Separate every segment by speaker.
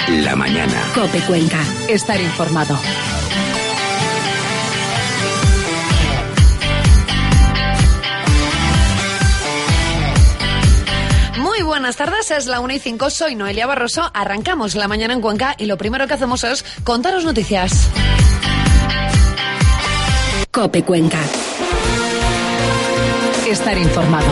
Speaker 1: la mañana.
Speaker 2: COPE Cuenca. Estar informado.
Speaker 3: Muy buenas tardes, es la 1:05, soy Noelia Barroso. Arrancamos la mañana en Cuenca y lo primero que hacemos es contaros noticias.
Speaker 2: COPE Cuenca. Estar informado.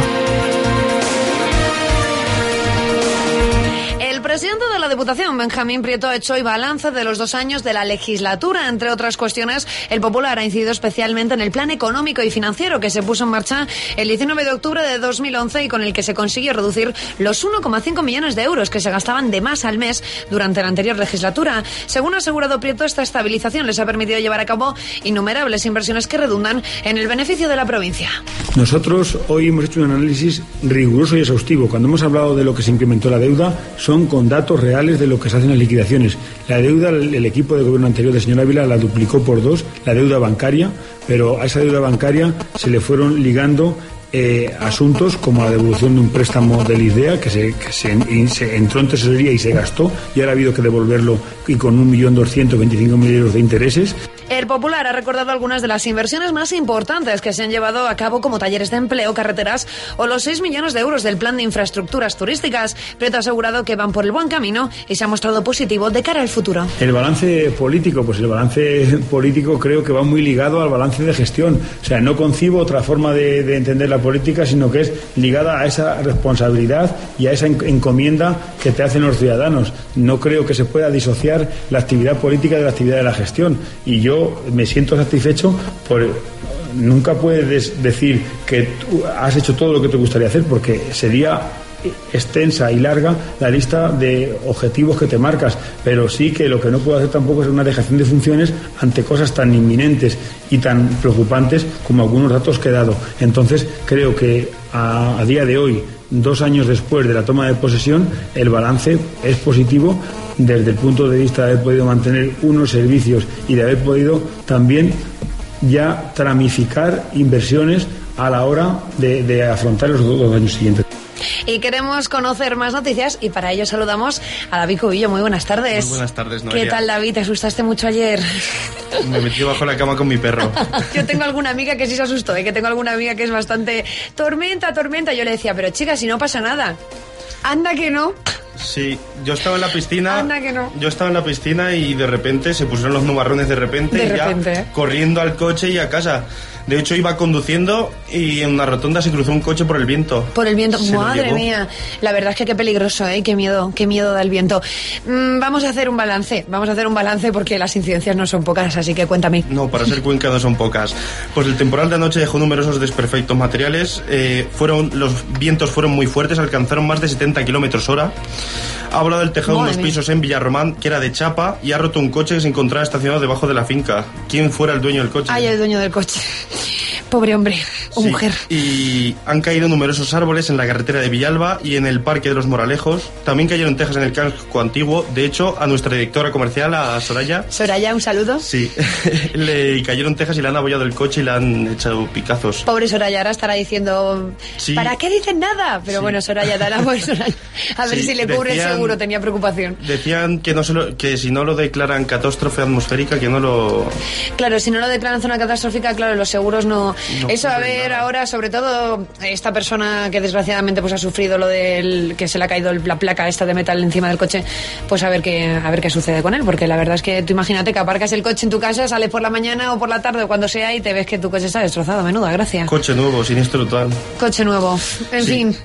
Speaker 3: El presidente de la Diputación, Benjamín Prieto, ha hecho hoy balance de los 2 años de la legislatura. Entre otras cuestiones, el Popular ha incidido especialmente en el plan económico y financiero que se puso en marcha el 19 de octubre de 2011 y con el que se consiguió reducir los 1,5 millones de euros que se gastaban de más al mes durante la anterior legislatura. Según ha asegurado Prieto, esta estabilización les ha permitido llevar a cabo innumerables inversiones que redundan en el beneficio de la provincia.
Speaker 4: Nosotros hoy hemos hecho un análisis riguroso y exhaustivo. Cuando hemos hablado de lo que se incrementó la deuda, son con datos reales de lo que se hacen las liquidaciones. La deuda, el equipo de gobierno anterior del señor Ávila la duplicó por 2, la deuda bancaria, pero a esa deuda bancaria se le fueron ligando asuntos como la devolución de un préstamo del IDEA que se entró en tesorería y se gastó y ahora ha habido que devolverlo y con 1.225.000 euros de intereses.
Speaker 3: El Popular ha recordado algunas de las inversiones más importantes que se han llevado a cabo, como talleres de empleo, carreteras o los 6 millones de euros del plan de infraestructuras turísticas. Prieto ha asegurado que van por el buen camino y se ha mostrado positivo de cara al futuro.
Speaker 4: El balance político, pues el balance político creo que va muy ligado al balance de gestión. O sea, no concibo otra forma de entender la política, sino que es ligada a esa responsabilidad y a esa encomienda que te hacen los ciudadanos. No creo que se pueda disociar la actividad política de la actividad de la gestión. Y yo me siento satisfecho por... Nunca puedes decir que tú has hecho todo lo que te gustaría hacer, porque sería extensa y larga la lista de objetivos que te marcas, pero sí que lo que no puedo hacer tampoco es una dejación de funciones ante cosas tan inminentes y tan preocupantes como algunos datos que he dado. Entonces creo que a día de hoy, 2 años después de la toma de posesión, el balance es positivo desde el punto de vista de haber podido mantener unos servicios y de haber podido también ya tramificar inversiones a la hora de afrontar los 2 años siguientes.
Speaker 3: Y queremos conocer más noticias y para ello saludamos a David Cubillo. Muy buenas tardes.
Speaker 5: Muy buenas tardes, Noelia.
Speaker 3: ¿Qué tal, David? ¿Te asustaste mucho ayer?
Speaker 5: Me metí bajo la cama con mi perro.
Speaker 3: Yo tengo alguna amiga que sí se asustó, que tengo alguna amiga que es bastante tormenta. Yo le decía, pero chica, si no pasa nada. Anda que no.
Speaker 5: Sí, yo estaba en la piscina.
Speaker 3: Anda que no.
Speaker 5: Yo estaba en la piscina y de repente se pusieron los nubarrones ya corriendo al coche y a casa. De hecho, iba conduciendo y en una rotonda se cruzó un coche por el viento.
Speaker 3: Por el viento, madre mía. La verdad es que qué peligroso, qué miedo da el viento. Vamos a hacer un balance porque las incidencias no son pocas, así que cuéntame.
Speaker 5: No, para ser Cuenca no son pocas. Pues el temporal de anoche dejó numerosos desperfectos materiales. Los vientos fueron muy fuertes, alcanzaron más de 70 km/h. Ha volado el tejado de unos pisos en Villarromán, que era de chapa, y ha roto un coche que se encontraba estacionado debajo de la finca. ¿Quién fuera el dueño del coche?
Speaker 3: Ay, el dueño del coche. Pobre hombre o mujer.
Speaker 5: Y han caído numerosos árboles en la carretera de Villalba y en el Parque de los Moralejos. También cayeron tejas en el casco antiguo. De hecho, a nuestra directora comercial, a Soraya.
Speaker 3: Soraya, un saludo.
Speaker 5: Sí, le cayeron tejas y le han abollado el coche y le han echado picazos.
Speaker 3: Pobre Soraya, ahora estará diciendo, sí. ¿Para qué dicen nada? Pero bueno, Soraya, dale por Soraya. A ver si le cubre el seguro, tenía preocupación.
Speaker 5: Decían que si no lo declaran catástrofe atmosférica, que no lo...
Speaker 3: Claro, si no lo declaran zona catastrófica, claro, los seguros no... Eso, a ver, ahora, sobre todo, esta persona que desgraciadamente pues ha sufrido lo del que se le ha caído la placa esta de metal encima del coche, pues a ver qué sucede con él, porque la verdad es que tú imagínate que aparcas el coche en tu casa, sales por la mañana o por la tarde o cuando sea y te ves que tu coche está destrozado. Menuda gracia.
Speaker 5: Coche nuevo, siniestro total.
Speaker 3: Coche nuevo, en fin.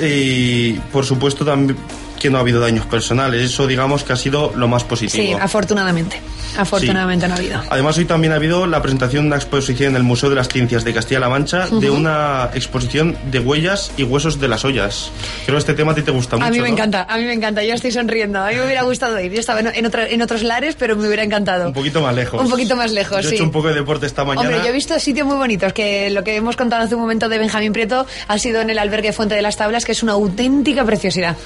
Speaker 5: Y por supuesto también que no ha habido daños personales. Eso digamos que ha sido lo más positivo.
Speaker 3: Sí, afortunadamente no ha habido.
Speaker 5: Además, hoy también ha habido la presentación de una exposición en el Museo de las Ciencias de Castilla-La Mancha de una exposición de huellas y huesos de las ollas. Creo que este tema a ti te gusta mucho.
Speaker 3: A mí me encanta, yo estoy sonriendo. A mí me hubiera gustado ir. Yo estaba en otros lares, pero me hubiera encantado.
Speaker 5: Un poquito más lejos.
Speaker 3: Yo
Speaker 5: he hecho un poco de deporte esta mañana.
Speaker 3: Hombre, yo he visto sitios muy bonitos, que lo que hemos contado hace un momento de Benjamín Prieto ha sido en el albergue Fuente de las Tablas, que es una auténtica preciosidad.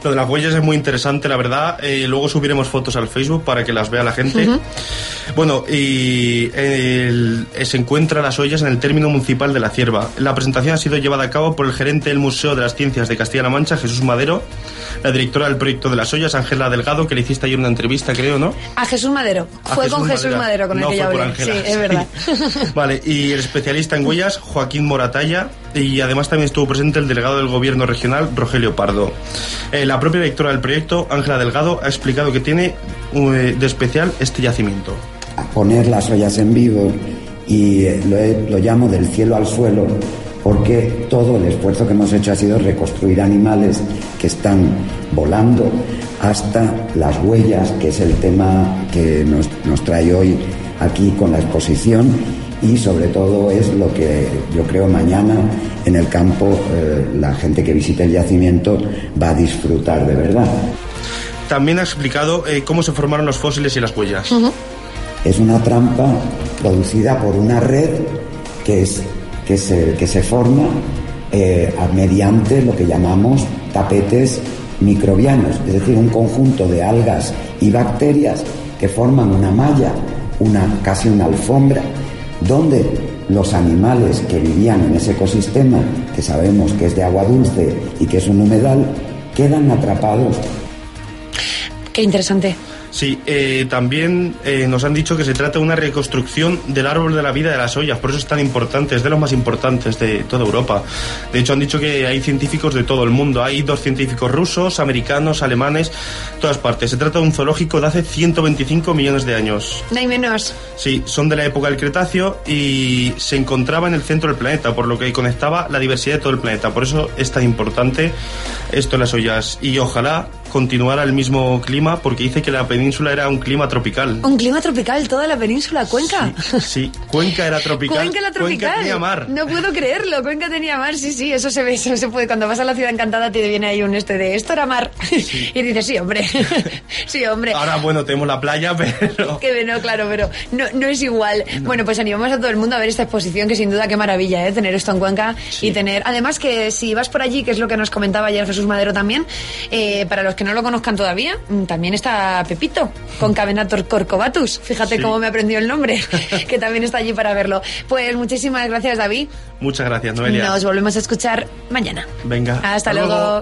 Speaker 5: Lo de las huellas es muy interesante, la verdad. Luego subiremos fotos al Facebook para que las vea la gente. Bueno, y se encuentran las ollas en el término municipal de La Cierva. La presentación ha sido llevada a cabo por el gerente del Museo de las Ciencias de Castilla-La Mancha, Jesús Madero, la directora del proyecto de las ollas, Ángela Delgado, que le hiciste ayer una entrevista, creo, ¿no?
Speaker 3: A Jesús Madero. Fue con Jesús Madero con el que yo hablé. Sí, es verdad.
Speaker 5: Vale, y el especialista en huellas, Joaquín Moratalla, y además también estuvo presente el delegado del Gobierno regional, Rogelio Pardo. La propia directora del proyecto, Ángela Delgado, ha explicado que tiene de especial este yacimiento.
Speaker 1: A poner las ollas en vivo, y lo llamo del cielo al suelo, porque todo el esfuerzo que hemos hecho ha sido reconstruir animales que están volando, hasta las huellas, que es el tema que nos trae hoy aquí con la exposición, y sobre todo es lo que yo creo mañana en el campo la gente que visite el yacimiento va a disfrutar de verdad.
Speaker 5: También ha explicado cómo se formaron los fósiles y las huellas.
Speaker 1: Es una trampa producida por una red que se forma mediante lo que llamamos tapetes microbianos, es decir, un conjunto de algas y bacterias que forman una malla, casi una alfombra, donde los animales que vivían en ese ecosistema, que sabemos que es de agua dulce y que es un humedal, quedan atrapados.
Speaker 3: Qué interesante.
Speaker 5: Sí, también nos han dicho que se trata de una reconstrucción del árbol de la vida de las ollas, por eso es tan importante, es de los más importantes de toda Europa. De hecho, han dicho que hay científicos de todo el mundo, hay 2 científicos rusos, americanos, alemanes, todas partes. Se trata de un zoológico de hace 125 millones de años.
Speaker 3: No hay menos.
Speaker 5: Sí, son de la época del Cretáceo y se encontraba en el centro del planeta, por lo que conectaba la diversidad de todo el planeta. Por eso es tan importante esto de las ollas, y ojalá continuara el mismo clima, porque dice que la península era un clima tropical.
Speaker 3: Un clima tropical, toda la península, Cuenca.
Speaker 5: Sí, Cuenca era tropical.
Speaker 3: Cuenca era tropical.
Speaker 5: Cuenca tenía mar.
Speaker 3: No puedo creerlo, Cuenca tenía mar, sí, eso se ve, eso se puede. Cuando vas a la ciudad encantada te viene ahí un de esto era mar. Sí. Y dices, sí, hombre. Sí, hombre.
Speaker 5: Ahora, bueno, tenemos la playa, pero...
Speaker 3: Que no, claro, pero no es igual. No. Bueno, pues animamos a todo el mundo a ver esta exposición, que sin duda qué maravilla, tener esto en Cuenca. Sí. Y tener, además que si vas por allí, que es lo que nos comentaba ayer Jesús Madero también, para los que no lo conozcan todavía, también está Pepito, con Cavenator corcovatus. Fíjate cómo me aprendió el nombre, que también está allí para verlo. Pues muchísimas gracias, David.
Speaker 5: Muchas gracias, Noelia.
Speaker 3: Nos volvemos a escuchar mañana.
Speaker 5: Venga.
Speaker 3: Hasta luego.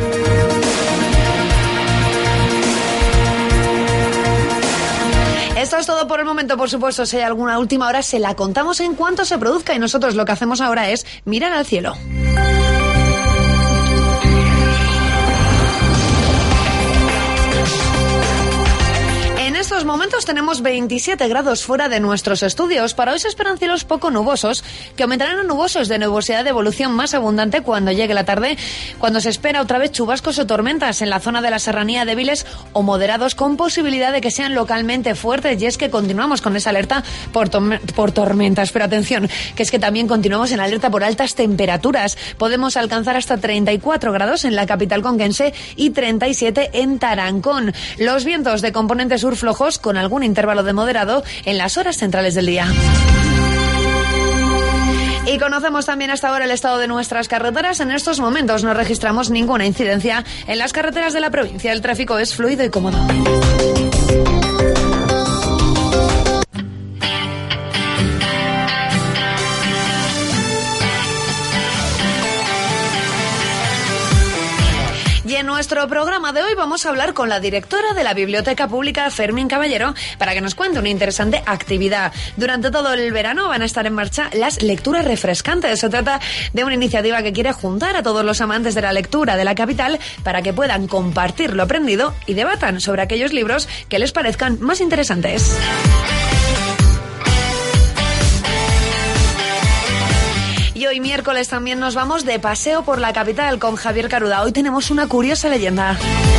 Speaker 3: Esto es todo por el momento, por supuesto. Si hay alguna última hora, se la contamos en cuanto se produzca, y nosotros lo que hacemos ahora es mirar al cielo. En estos momentos tenemos 27 grados fuera de nuestros estudios. Para hoy se esperan cielos poco nubosos, que aumentarán a nubosos de nubosidad de evolución más abundante cuando llegue la tarde, cuando se espera otra vez chubascos o tormentas en la zona de la serranía, débiles o moderados, con posibilidad de que sean localmente fuertes. Y es que continuamos con esa alerta por tormentas, pero atención, que es que también continuamos en alerta por altas temperaturas. Podemos alcanzar hasta 34 grados en la capital conquense y 37 en Tarancón. Los vientos de componente sur flojos, con algún intervalo de moderado en las horas centrales del día. Y conocemos también hasta ahora el estado de nuestras carreteras. En estos momentos no registramos ninguna incidencia en las carreteras de la provincia. El tráfico es fluido y cómodo. En nuestro programa de hoy vamos a hablar con la directora de la Biblioteca Pública, Fermín Caballero, para que nos cuente una interesante actividad. Durante todo el verano van a estar en marcha las lecturas refrescantes. Se trata de una iniciativa que quiere juntar a todos los amantes de la lectura de la capital para que puedan compartir lo aprendido y debatan sobre aquellos libros que les parezcan más interesantes. Y hoy miércoles también nos vamos de paseo por la capital con Javier Caruda. Hoy tenemos una curiosa leyenda.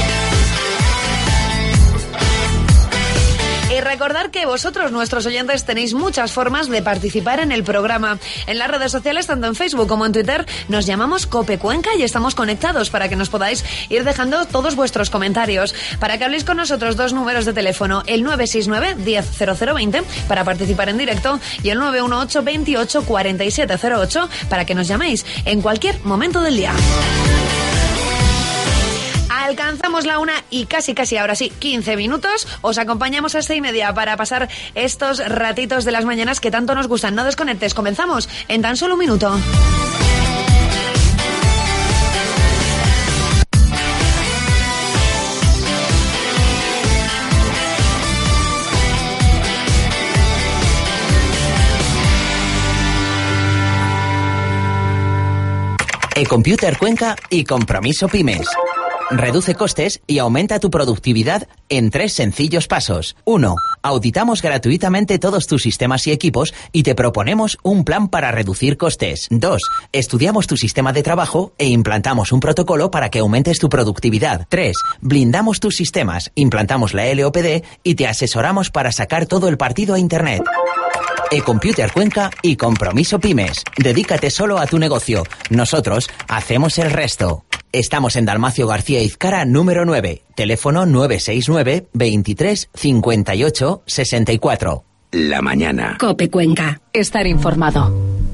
Speaker 3: Y recordar que vosotros, nuestros oyentes, tenéis muchas formas de participar en el programa. En las redes sociales, tanto en Facebook como en Twitter, nos llamamos Cope Cuenca y estamos conectados para que nos podáis ir dejando todos vuestros comentarios. Para que habléis con nosotros, 2 números de teléfono, el 969 100020 para participar en directo y el 918 28 4708 para que nos llaméis en cualquier momento del día. Alcanzamos la 1 y casi ahora sí, 15 minutos. Os acompañamos a 6:30 para pasar estos ratitos de las mañanas que tanto nos gustan. No desconectes, comenzamos en tan solo un minuto.
Speaker 6: eComputer Cuenca y Compromiso Pymes. Reduce costes y aumenta tu productividad en 3 sencillos pasos. 1. Auditamos gratuitamente todos tus sistemas y equipos y te proponemos un plan para reducir costes. 2. Estudiamos tu sistema de trabajo e implantamos un protocolo para que aumentes tu productividad. 3. Blindamos tus sistemas, implantamos la LOPD y te asesoramos para sacar todo el partido a Internet. eComputer Cuenca y Compromiso Pymes. Dedícate solo a tu negocio. Nosotros hacemos el resto. Estamos en Dalmacio García Izcara, número 9. Teléfono 969 23 58 64.
Speaker 7: La mañana.
Speaker 2: COPE Cuenca. Estar informado.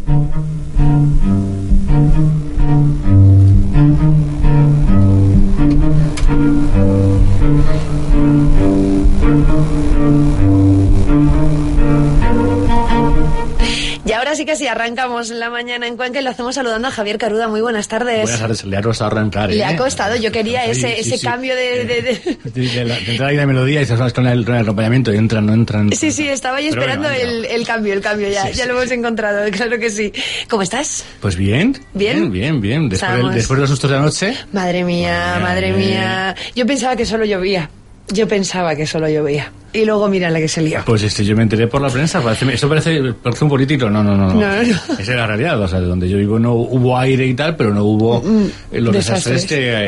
Speaker 3: Y ahora sí que sí, arrancamos la mañana en Cuenca y lo hacemos saludando a Javier Caruda. Muy buenas tardes.
Speaker 8: Buenas tardes, le ha costado arrancar.
Speaker 3: Le ha costado, yo quería
Speaker 8: Sí,
Speaker 3: ese cambio de...
Speaker 8: De entrar ahí la melodía y se con el acompañamiento y entran, no entran.
Speaker 3: Sí, estaba yo esperando el cambio ya,
Speaker 8: Sí.
Speaker 3: Ya lo hemos encontrado, claro que sí. ¿Cómo estás?
Speaker 8: Pues bien.
Speaker 3: ¿Bien?
Speaker 8: Bien. Después de los sustos de anoche.
Speaker 3: Madre mía. Yo pensaba que solo llovía. Y luego mira la que se lió.
Speaker 8: Pues yo me enteré por la prensa. Eso parece un político. No. Esa es la realidad. O sea, de donde yo vivo no hubo aire y tal, pero no hubo los desastres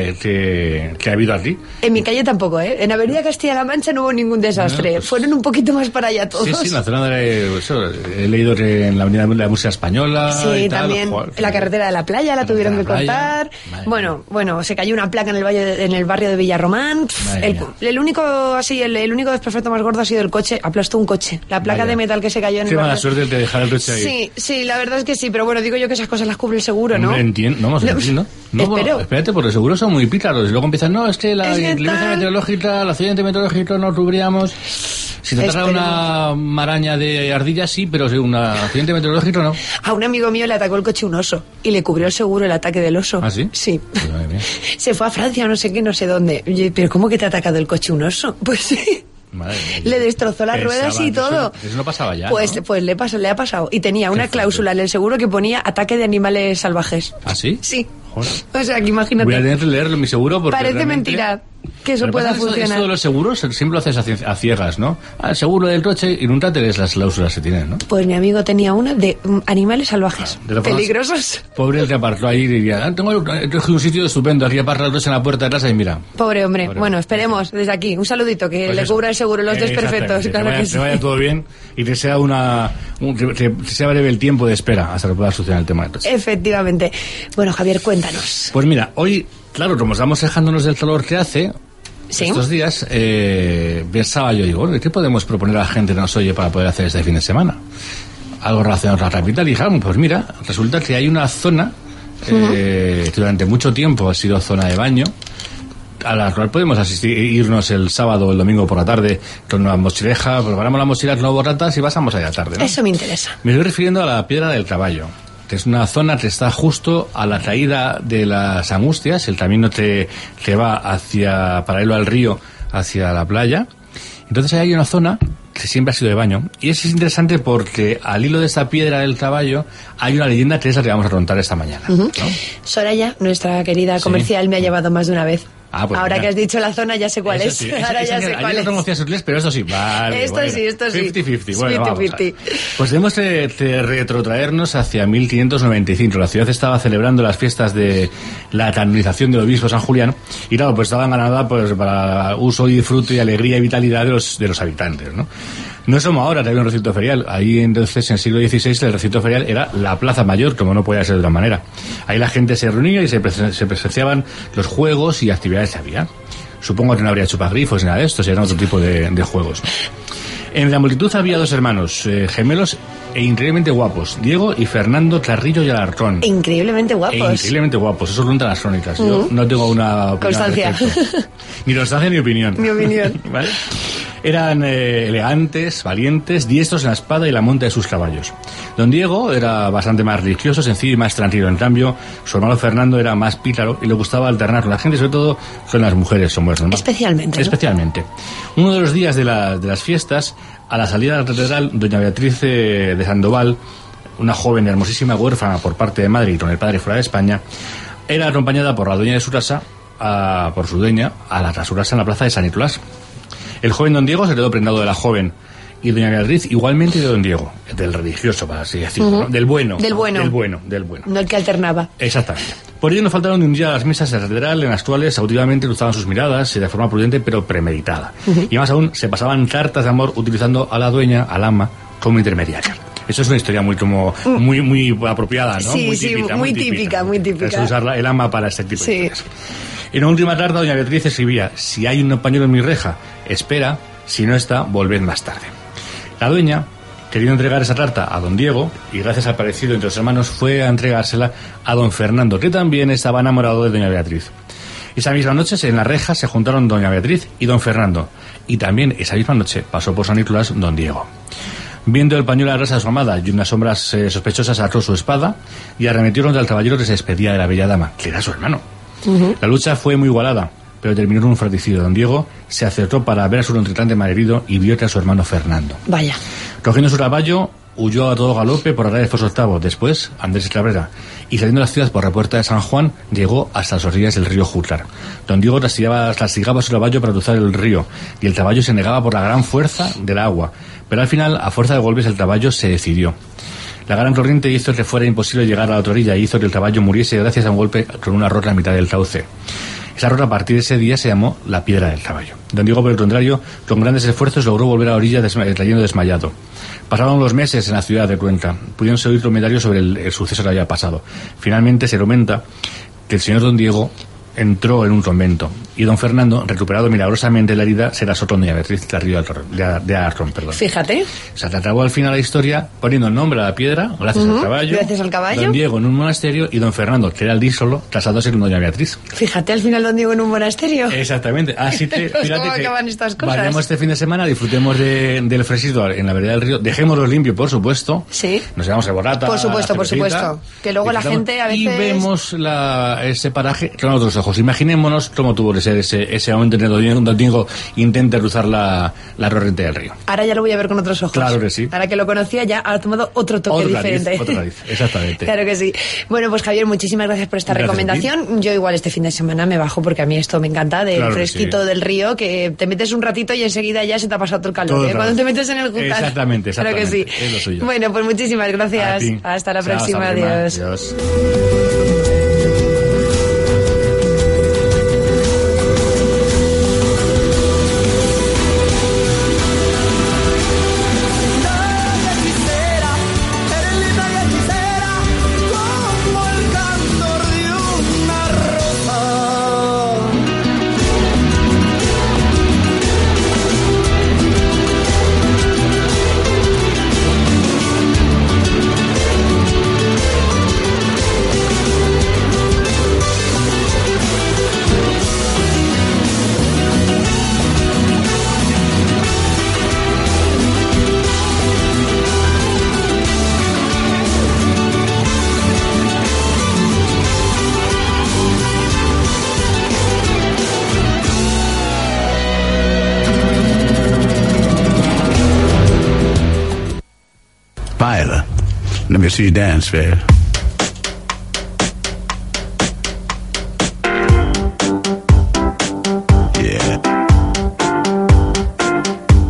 Speaker 8: que ha habido aquí.
Speaker 3: En mi calle tampoco, ¿eh? En Avenida Castilla-La Mancha no hubo ningún desastre.
Speaker 8: No, pues...
Speaker 3: Fueron un poquito más para allá todos.
Speaker 8: Sí, en la zona he leído que en la Avenida de la Música Española.
Speaker 3: Sí,
Speaker 8: y tal,
Speaker 3: también la carretera de la playa la tuvieron que cortar. Bueno, se cayó una placa en el barrio de Villarromán. El único desperfecto más gordo ha sido el coche. Aplastó un coche. La placa de metal que se cayó en el barrio.
Speaker 8: Qué mala suerte el de dejar el coche ahí.
Speaker 3: Sí, la verdad es que sí, pero bueno, digo yo que esas cosas las cubre el seguro, ¿no?
Speaker 8: Entiendo.
Speaker 3: Espero.
Speaker 8: Espérate, porque los seguros son muy pícaros. Y luego empiezan, es que la inteligencia meteorológica, el accidente meteorológico no cubríamos. Si te trata una maraña de ardillas, sí, pero un accidente meteorológico no.
Speaker 3: A un amigo mío le atacó el coche un oso y le cubrió el seguro el ataque del oso.
Speaker 8: ¿Ah, sí?
Speaker 3: Sí.
Speaker 8: Pues,
Speaker 3: se fue a Francia, no sé qué, no sé dónde. Oye, ¿pero cómo que te ha atacado el coche un oso? Pues sí.
Speaker 8: Madre mía,
Speaker 3: le destrozó las ruedas y todo.
Speaker 8: Eso no pasaba ya,
Speaker 3: Pues,
Speaker 8: ¿no?
Speaker 3: Pues le ha pasado. Y tenía una cláusula en el seguro que ponía ataque de animales salvajes.
Speaker 8: ¿Ah, sí?
Speaker 3: Sí.
Speaker 8: Joder.
Speaker 3: O sea, que imagínate.
Speaker 8: Voy a tener que leerlo en mi seguro porque
Speaker 3: parece
Speaker 8: realmente...
Speaker 3: mentira que eso pueda funcionar.
Speaker 8: Esto de los seguros siempre lo haces a ciegas, ¿no? El seguro del coche y nunca te lees las cláusulas que tienen, ¿no?
Speaker 3: Pues mi amigo tenía una de animales salvajes. Peligrosos.
Speaker 8: Pobre el que aparcó ahí y diría, tengo un sitio estupendo, aquí aparca el coche en la puerta de casa y mira.
Speaker 3: Pobre hombre. Bueno, esperemos desde aquí. Un saludito, que pues le cubra el seguro los desperfectos. Claro que sí.
Speaker 8: Que vaya todo bien y que sea que sea breve el tiempo de espera hasta que pueda solucionar el tema del coche.
Speaker 3: Efectivamente. Bueno, Javier, cuéntanos.
Speaker 8: Pues mira, hoy, claro, como estamos quejándonos del calor que hace...
Speaker 3: ¿Sí?
Speaker 8: Estos días pensaba yo, digo, ¿qué podemos proponer a la gente que nos oye para poder hacer este fin de semana? Algo relacionado con la capital. Y dijimos, pues mira, resulta que hay una zona que durante mucho tiempo ha sido zona de baño, a la cual podemos irnos el sábado o el domingo por la tarde con una mochileja, preparamos las mochilas no borratas y pasamos allá tarde, ¿no?
Speaker 3: Eso me interesa.
Speaker 8: Me estoy refiriendo a la Piedra del Caballo, que es una zona que está justo a la caída de las Angustias. El camino te va paralelo al río, hacia la playa. Entonces ahí hay una zona que siempre ha sido de baño. Y eso es interesante porque al hilo de esta Piedra del Caballo hay una leyenda que es la que vamos a contar esta mañana, ¿no?
Speaker 3: Soraya, nuestra querida comercial, me ha llevado más de una vez.
Speaker 8: Pues
Speaker 3: ahora que has dicho la zona ya sé cuál es.
Speaker 8: Sí.
Speaker 3: Ahora ya sé cuál es.
Speaker 8: No conocía su inglés, pero esto sí. Vale,
Speaker 3: esto sí.
Speaker 8: 50-50. Bueno,
Speaker 3: 50-50.
Speaker 8: Pues tenemos que retrotraernos hacia 1595. La ciudad estaba celebrando las fiestas de la canonización del obispo San Julián. Y claro, pues estaba ganada pues para uso y disfrute y alegría y vitalidad de los habitantes, ¿no? No es como ahora, que había un recinto ferial. Ahí entonces, en el siglo XVI, el recinto ferial era la Plaza Mayor, como no podía ser de otra manera. Ahí la gente se reunía y se presenciaban los juegos y actividades que había. Supongo que no habría chupagrifos ni nada de esto, eran otro tipo de juegos. En la multitud había dos hermanos gemelos e increíblemente guapos, Diego y Fernando Carrillo y Alarcón.
Speaker 3: Increíblemente guapos.
Speaker 8: Increíblemente guapos, eso cuentan las crónicas. Yo no tengo una
Speaker 3: constancia.
Speaker 8: Ni constancia ni opinión.
Speaker 3: Mi opinión.
Speaker 8: ¿Vale? Eran elegantes, valientes, diestros en la espada y la monta de sus caballos. Don Diego era bastante más religioso, sencillo y más tranquilo. En cambio, su hermano Fernando era más pícaro y le gustaba alternar con la gente, sobre todo con las mujeres, somos normales.
Speaker 3: Especialmente, ¿no?
Speaker 8: Especialmente. Uno de los días de las fiestas, a la salida de la catedral, doña Beatriz de Sandoval, una joven hermosísima huérfana por parte de madre y con el padre fuera de España, era acompañada por la dueña de su casa, por su dueña, a su casa en la plaza de San Nicolás. El joven don Diego se quedó prendado de la joven y doña Beatriz igualmente de don Diego, del religioso, para así decirlo, ¿no? Del bueno.
Speaker 3: Del bueno.
Speaker 8: Del bueno.
Speaker 3: No el que alternaba.
Speaker 8: Exactamente. Por ello no faltaron ni un día las misas de la catedral en las cuales auditivamente cruzaban sus miradas de forma prudente pero premeditada. Y más aún, se pasaban cartas de amor utilizando a la dueña, al ama, como intermediaria. Eso es una historia muy apropiada, ¿no?
Speaker 3: Sí, muy típica.
Speaker 8: Es usar el ama para este tipo de
Speaker 3: Sí.
Speaker 8: historias. En una última carta, doña Beatriz escribía: si hay un pañuelo en mi reja, espera, si no está, volved más tarde. La dueña, queriendo entregar esa carta a don Diego, y gracias al parecido entre los hermanos, fue a entregársela a don Fernando, que también estaba enamorado de doña Beatriz. Esa misma noche, en la reja, se juntaron doña Beatriz y don Fernando, y también esa misma noche pasó por San Nicolás don Diego. Viendo el pañuelo a la rasa de su amada y unas sombras sospechosas, sacó su espada y arremetió contra el caballero que se despedía de la bella dama, que era su hermano. La lucha fue muy igualada, pero terminó en un fratricidio. Don Diego se acercó para ver a su contrincante malherido y vio que a su hermano Fernando.
Speaker 3: Vaya.
Speaker 8: Cogiendo su caballo, huyó a todo galope por la calle Alfonso VIII. Después, Andrés Cabrera, y saliendo de la ciudad por la puerta de San Juan, llegó hasta las orillas del río Júcar. Don Diego castigaba su caballo para cruzar el río, y el caballo se negaba por la gran fuerza del agua. Pero al final, a fuerza de golpes, el caballo se decidió. La gran corriente hizo que fuera imposible llegar a la otra orilla y hizo que el caballo muriese gracias a un golpe con una roca a mitad del cauce. Esa roca a partir de ese día se llamó la Piedra del Caballo. Don Diego, por el contrario, con grandes esfuerzos logró volver a la orilla cayendo desmayado. Pasaron los meses en la ciudad de Cuenca, pudiéndose oír comentarios sobre el suceso que había pasado. Finalmente se comenta que el señor don Diego entró en un convento y don Fernando, recuperado milagrosamente la herida, se casó con doña Beatriz de Alarcón.
Speaker 3: Fíjate.
Speaker 8: Se acabó al final la historia poniendo el nombre a la piedra, gracias al caballo.
Speaker 3: Gracias al caballo.
Speaker 8: Don Diego en un monasterio y don Fernando, que era el díscolo, casándose con doña Beatriz.
Speaker 3: Fíjate, al final don Diego en un monasterio.
Speaker 8: Exactamente. Así que,
Speaker 3: Pues
Speaker 8: fíjate
Speaker 3: ¿cómo
Speaker 8: que
Speaker 3: acaban estas cosas?
Speaker 8: vayamos este fin de semana, disfrutemos del fresito en la vereda del río, dejémoslo limpio, por supuesto.
Speaker 3: Sí.
Speaker 8: Nos llevamos el borrata.
Speaker 3: Por supuesto. Que luego la gente a veces...
Speaker 8: Y vemos ese paraje con otros ojos. Imaginémonos cómo tuvo que ser ese momento en el Don Diego intenta cruzar la corriente del río.
Speaker 3: Ahora ya lo voy a ver con otros ojos.
Speaker 8: Claro que sí.
Speaker 3: Ahora que lo conocía ya ha tomado otro toque diferente.
Speaker 8: Otra nariz, exactamente.
Speaker 3: Claro que sí. Bueno, pues Javier, muchísimas gracias por esta recomendación. Yo igual este fin de semana me bajo porque a mí esto me encanta, del fresquito del río, que te metes un ratito y enseguida ya se te ha pasado todo el calor. Cuando te metes en el Júcar.
Speaker 8: Exactamente.
Speaker 3: Claro que sí.
Speaker 8: Es lo suyo.
Speaker 3: Bueno, pues muchísimas gracias. Hasta la próxima. Adiós.
Speaker 8: Adiós.
Speaker 7: Viola, let me see you dance, Fair. Yeah.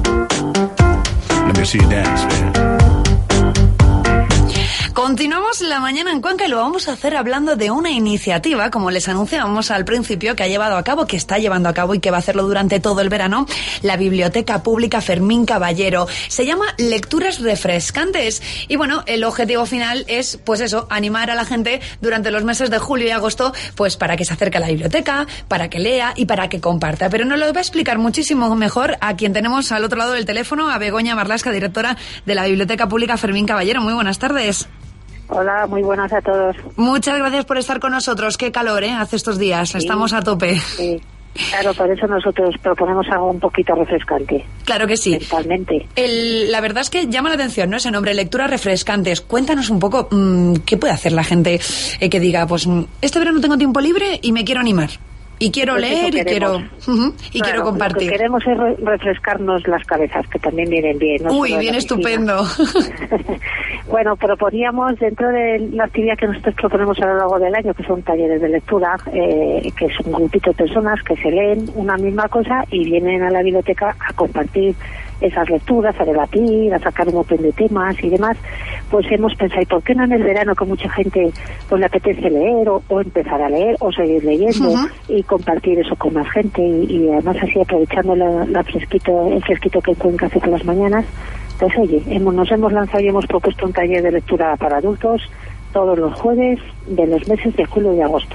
Speaker 7: Let me see you dance, Fair.
Speaker 3: Continuamos La Mañana en Cuenca y lo vamos a hacer hablando de una iniciativa, como les anunciábamos al principio, que ha llevado a cabo, que está llevando a cabo y que va a hacerlo durante todo el verano, la Biblioteca Pública Fermín Caballero. Se llama Lecturas Refrescantes. Y bueno, el objetivo final es, pues eso, animar a la gente durante los meses de julio y agosto, pues para que se acerque a la biblioteca, para que lea y para que comparta. Pero nos lo va a explicar muchísimo mejor a quien tenemos al otro lado del teléfono, a Begoña Marlasca, directora de la Biblioteca Pública Fermín Caballero. Muy buenas tardes.
Speaker 9: Hola, muy buenas a todos.
Speaker 3: Muchas gracias por estar con nosotros. Qué calor, hace estos días. Sí, estamos a tope.
Speaker 9: Sí. Claro, por eso nosotros proponemos algo un poquito refrescante.
Speaker 3: Claro que sí.
Speaker 9: Mentalmente.
Speaker 3: La verdad es que llama la atención, ¿no? Ese nombre, Lecturas Refrescantes. Cuéntanos un poco qué puede hacer la gente que diga, pues este verano tengo tiempo libre y me quiero animar. Y quiero leer y quiero quiero compartir.
Speaker 9: Lo que queremos es refrescarnos las cabezas, que también vienen bien. No
Speaker 3: Uy, bien estupendo.
Speaker 9: Bueno, proponíamos dentro de la actividad que nosotros proponemos a lo largo del año, que son talleres de lectura, que es un grupito de personas que se leen una misma cosa y vienen a la biblioteca a compartir esas lecturas, a debatir, a sacar un montón de temas y demás. Pues hemos pensado, ¿y por qué no en el verano, que mucha gente pues le apetece leer o empezar a leer o seguir leyendo y compartir eso con más gente y además así aprovechando el fresquito que en Cuenca hace por las mañanas? Pues oye, nos hemos lanzado y hemos propuesto un taller de lectura para adultos todos los jueves de los meses de julio y agosto.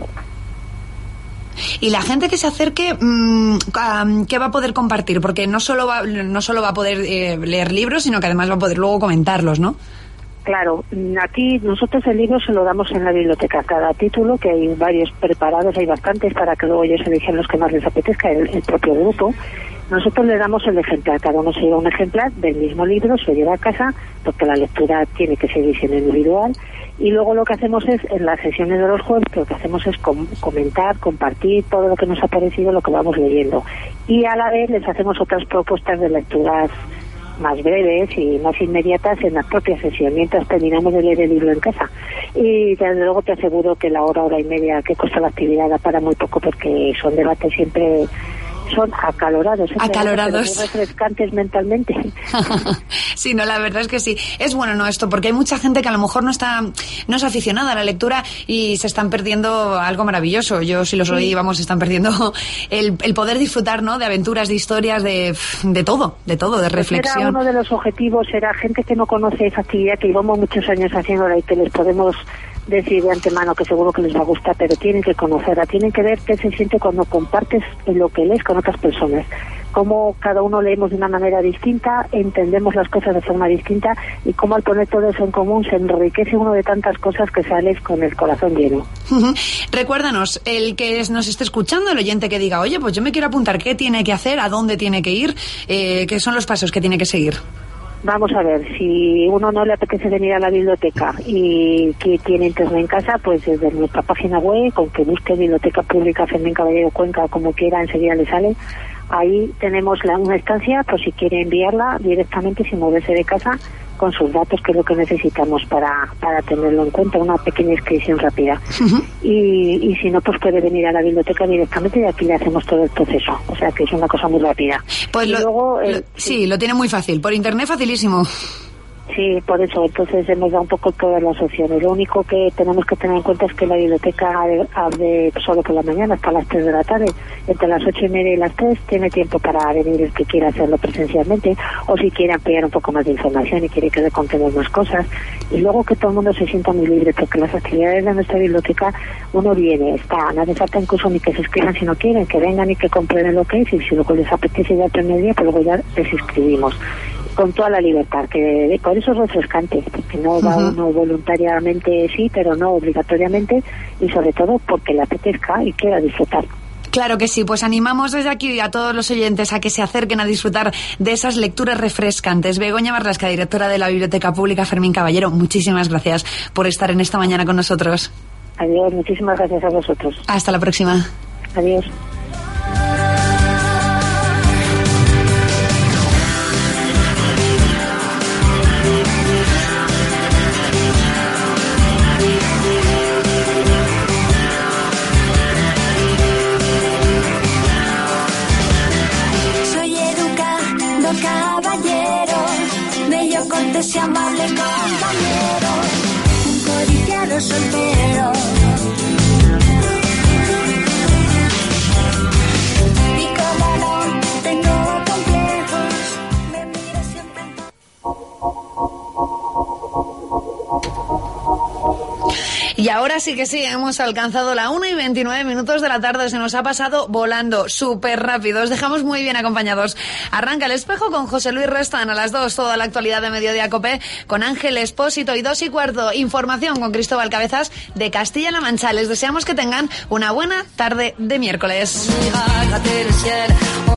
Speaker 3: Y la gente que se acerque, ¿qué va a poder compartir? Porque no solo va a poder leer libros, sino que además va a poder luego comentarlos, ¿no?
Speaker 9: Claro, aquí nosotros el libro se lo damos en la biblioteca, cada título, que hay varios preparados, hay bastantes para que luego ellos elijan los que más les apetezca, el propio grupo. Nosotros le damos el ejemplar, cada uno se lleva un ejemplar del mismo libro, se lleva a casa, porque la lectura tiene que seguir siendo individual, y luego lo que hacemos es, en las sesiones de los jueves, lo que hacemos es comentar, compartir todo lo que nos ha parecido, lo que vamos leyendo. Y a la vez les hacemos otras propuestas de lecturas más breves y más inmediatas en la propia sesión, mientras terminamos de leer el libro en casa. Y desde luego te aseguro que la hora y media que cuesta la actividad da para muy poco, porque son debates siempre... son acalorados.
Speaker 3: Acalorados.
Speaker 9: Muy refrescantes mentalmente.
Speaker 3: Sí, no, la verdad es que sí. Es bueno, ¿no? Esto, porque hay mucha gente que a lo mejor no es aficionada a la lectura y se están perdiendo algo maravilloso. Yo sí los oí, vamos, están perdiendo el poder disfrutar, ¿no? De aventuras, de historias, de todo, de reflexión.
Speaker 9: Era uno de los objetivos, era gente que no conoce esa actividad, que llevamos muchos años haciéndola y que les podemos decir de antemano que seguro que les va a gustar, pero tienen que conocerla, tienen que ver qué se siente cuando compartes lo que lees con otras personas, cómo cada uno leemos de una manera distinta, entendemos las cosas de forma distinta y cómo al poner todo eso en común se enriquece uno de tantas cosas que sales con el corazón lleno.
Speaker 3: Recuérdanos, el que nos esté escuchando, el oyente que diga, oye, pues yo me quiero apuntar, ¿qué tiene que hacer? ¿A dónde tiene que ir? ¿Qué son los pasos que tiene que seguir?
Speaker 9: Vamos a ver, si uno no le apetece venir a la biblioteca y que tiene internet en casa, pues desde nuestra página web, con que busque Biblioteca Pública Fermín Caballero Cuenca, como quiera, enseguida le sale. Ahí tenemos una estancia, por si quiere enviarla directamente sin moverse de casa, con sus datos, que es lo que necesitamos para tenerlo en cuenta, una pequeña inscripción rápida. Y si no, pues puede venir a la biblioteca directamente y aquí le hacemos todo el proceso. O sea que es una cosa muy rápida.
Speaker 3: Pues luego, sí, lo tiene muy fácil. Por internet facilísimo.
Speaker 9: Sí, por eso, entonces hemos dado un poco todas las opciones. Lo único que tenemos que tener en cuenta es que la biblioteca abre solo por la mañana hasta las 3 de la tarde. Entre las 8:30 y las 3 tiene tiempo para venir el que quiera hacerlo presencialmente, o si quiere ampliar un poco más de información y quiere que le contemos más cosas. Y luego que todo el mundo se sienta muy libre, porque las actividades de nuestra biblioteca, uno viene, no hace falta incluso ni que se inscriban si no quieren, que vengan y que comprueben lo que es, y si luego les apetece ya el primer día, pues luego ya les inscribimos. Con toda la libertad, que por eso es refrescante, porque no va uno voluntariamente, sí, pero no obligatoriamente, y sobre todo porque le apetezca y quiera disfrutar.
Speaker 3: Claro que sí, pues animamos desde aquí a todos los oyentes a que se acerquen a disfrutar de esas lecturas refrescantes. Begoña Marlasca, directora de la Biblioteca Pública Fermín Caballero, muchísimas gracias por estar en esta mañana con nosotros.
Speaker 9: Adiós, muchísimas gracias a vosotros.
Speaker 3: Hasta la próxima.
Speaker 9: Adiós.
Speaker 10: Caballero, bello, cortés y amable compañero, un codiciado madre soltera. Mi camarón, tengo complejos, me mira siempre.
Speaker 3: Y ahora sí que sí, hemos alcanzado la 1:29 de la tarde. Se nos ha pasado volando súper rápido. Os dejamos muy bien acompañados. Arranca El Espejo con José Luis Restan a las 2. Toda la actualidad de Mediodía COPE con Ángel Expósito. Y 2:15, información con Cristóbal Cabezas de Castilla-La Mancha. Les deseamos que tengan una buena tarde de miércoles.